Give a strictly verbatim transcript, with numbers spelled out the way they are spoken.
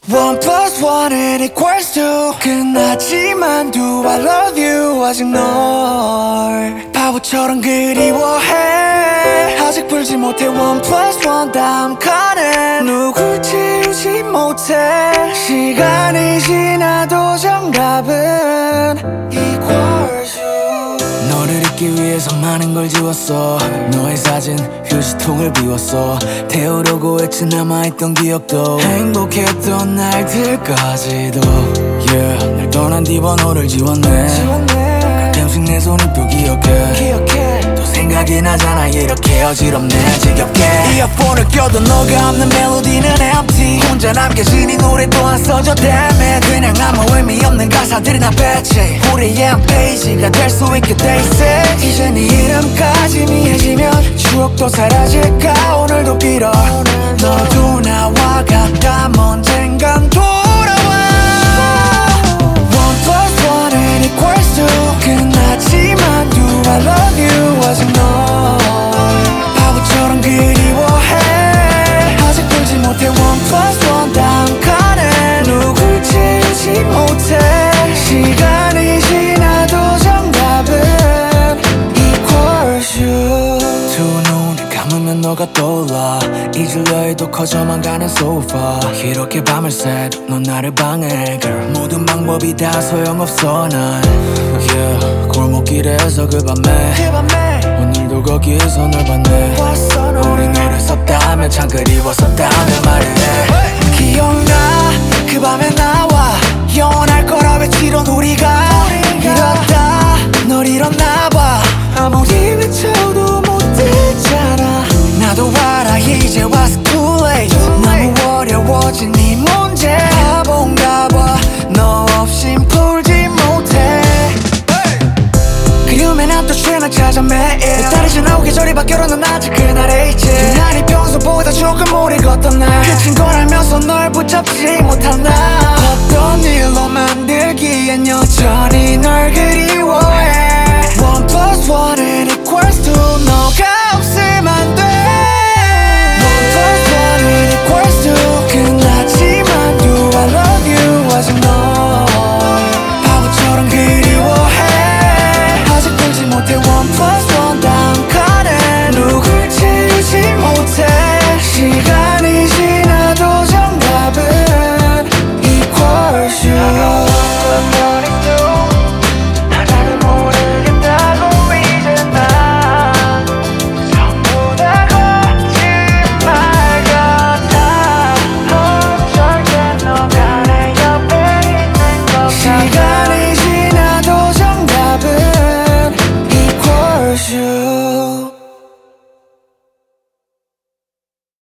One plus one은 equals two. 끝났지만 do I love you 아직 널 바보처럼 그리워해. 아직 풀지 못해 one plus one 다음 칸은 누굴 채우지 못해. 시간이 지나도 정답은 equals you. 너를 잊기 위해서 많은 걸 지웠어. 너의 사진 휴지통을 비웠어. 태우려고 했지 남아있던 기억도 행복했던 날들까지도. Yeah, 날 떠난 뒤 번호를 지웠네, 지웠네. 가끔씩 내 손이 또 기억해, 기억해. 또 생각이 나잖아 이렇게 어지럽네 지겹게. 이어폰을 껴도 너가 없는 멜로디는 empty. 혼자 남겨진 이 노래 또한 써져 damn it. 그냥 아무 의미 없는 가사들이나 뺐지. 우리의 한 페이지가 될 수 있게 돼 있어. 이제 네 이름까지 미해지면 추억도 사라질까. 오늘도 빌어 너도 나와 같다면 언젠간 돌아와. One plus one은 equals two. 끝났지만 do I love you 아직 널 바보처럼 그리워해. 아직 풀지 못해 one plus one 다음 칸은 누굴 채우지 못해. 시간이 지나도 정답은 equals you. 두 눈을 감으면 너가 떠올라. 잊으려 해도 커져만 가는 sofa. 이렇게 밤을 새도 넌 나를 방해 girl. 모든 방법이 다 소용없어 난. Yeah, 골목길에서 그 밤에, 그 밤에 오늘도 거기에서 널 봤네. 우리 노래 썼다면 참 그리웠었다면 말을 해. 기억나 그 밤에 나와 영원할 거라 외치던 우리가 이렇다 널 잃었나봐. 아무리 외쳐도 못 듣잖아. 나도 알아 이제 와서 too late. 너무 어려워진 네 문제. 바본가 봐 너 없인 풀지 못해. 그리움에 난 또 쉴날 찾아 매일. 몇 달이 지나고 계절이 바뀌어 넌 아직 그날에 있지. 그날이 평소보다 조금 오래 걷던 날. 그친 걸 알면서 널 붙잡지 못한 나. 어떤 일로 만들기엔 여전히 널 그리워해.